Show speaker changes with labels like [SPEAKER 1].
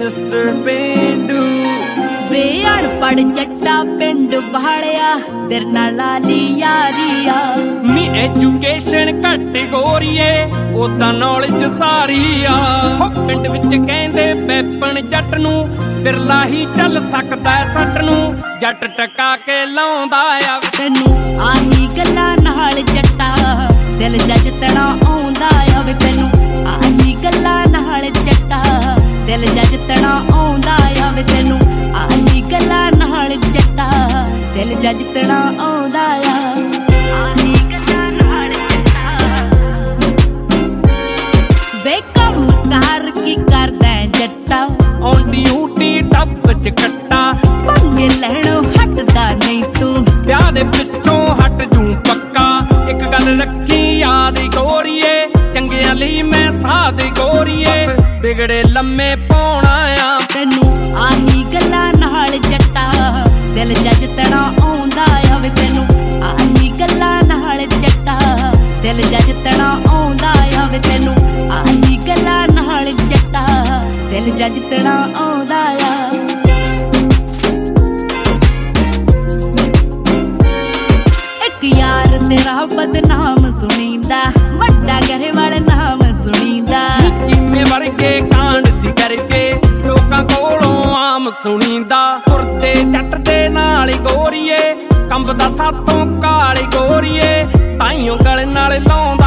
[SPEAKER 1] mister ਪੇਂਡੂ
[SPEAKER 2] ਵੇ ਅਨਪੜ ਜੱਟਾ ਪਿੰਡ ਵਾਲਿਆ ਤੇਰੇ ਨਾਲ ਲਾਲੀ ਯਾਰੀ ਆ
[SPEAKER 1] ਨੀ ਐਜੂਕੇਸ਼ਨ ਘੱਟ ਗੋਰੀਏ ਉਦਾਂ ਨੌਲੇਜ ਸਾਰੀ ਆ ਹੋ ਪਿੰਡ ਵਿੱਚ ਕਹਿੰਦੇ ਪੈਪਣ ਜੱਟ ਨੂੰ ਬਿਰਲਾ ਹੀ ਚੱਲ ਸਕਦਾ ਸੱਟ ਨੂੰ ਜੱਟ ਟਕਾ ਕੇ ਲਾਉਂਦਾ ਆ
[SPEAKER 2] ਤੈਨੂੰ ਆਹੀ ਗੱਲਾਂ ਨਾਲ ਜੱਟਾ ਦਿਲ ਜੱਜਤਣਾ ਆਉਂਦਾ ਆ ਵੇ ਤੈਨੂੰ ਆਹੀ ਗੱਲਾਂ ਨਾਲ ਜੱਟਾ ਦਿਲ ਜੱਜਤਣਾ ਆਉਂਦਾ ਆ ਵੇ ਤੈਨੂੰ ਆਹੀ ਗੱਲਾਂ ਨਾਲ ਜੱਟਾ ਦਿਲ ਜੱਜਤਣਾ ਆਉਂਦਾ ਆ ਆਹੀ ਗੱਲਾਂ ਨਾਲ ਜੱਟਾ ਵੇ ਕੰਮ ਕਾਰ ਕੀ ਕਰਦਾ ਜੱਟਾ
[SPEAKER 1] ਔਨ ਡਿਊਟੀ ਟੱਪ ਚ ਕੱਟਾ
[SPEAKER 2] ਮੰਗੇ ਲੈਣੋਂ ਹਟਦਾ ਨਹੀਂ ਤੂੰ
[SPEAKER 1] ਵਿਆਹ ਦੇ ਪਿੱਛੋਂ ਹਟ ਜੂ ਪੱਕਾ ਇੱਕ ਗੱਲ ਰੱਖੀ ਯਾਦ ਗੋਰੀਏ ਚੰਗਿਆਂ ਲਈ ਮੈਂ ਸਾਧ ਗੋਰੀਏ ਬਿਗੜੇ ਲੰਮੇ ਪਾਉਣਾ ਆ
[SPEAKER 2] ਤੈਨੂੰ ਆਹੀ ਗੱਲਾਂ ਨਾਲ ਜੱਟਾ ਦਿਲ ਜੱਜਤਣਾ ਆਉਂਦਾ ਆ ਵੇ ਤੈਨੂੰ ਆਹੀ ਗੱਲਾਂ ਨਾਲ ਜੱਟਾ ਦਿਲ ਜੱਜਤਣਾ ਆਉਂਦਾ ਆ ਵੇ ਤੈਨੂੰ ਆਹੀ ਗੱਲਾਂ ਨਾਲ ਜੱਟਾ ਦਿਲ ਜੱਜਤਣਾ ਆਉਂਦਾ ਆ ਇੱਕ ਯਾਰ ਤੇਰਾ ਬਦਨਾਮ ਸੁਣੀਂਦਾ ਵੱਡਾ ਘਰੇ ਵਾਲੇ ਨਾਮ ਸੁਣੀਂਦਾ
[SPEAKER 1] ਜਿੰਮੇ ਵਰਗੇ ਕਾਂਡ ਸੀ ਕਰਕੇ ਲੋਕਾਂ ਕੋਲੋਂ ਆਮ ਸੁਣੀਂਦਾ ਤੁਰਦੇ ਜੱਟ ਦੇ ਨਾਲ ਗੋਰੀਏ ਕੰਬਦਾ ਸਾਥੋਂ ਕਾਲੀ ਗੋਰੀਏ ਤਾਈਓ ਗਲ ਨਾਲ ਲਾਉਂਦਾ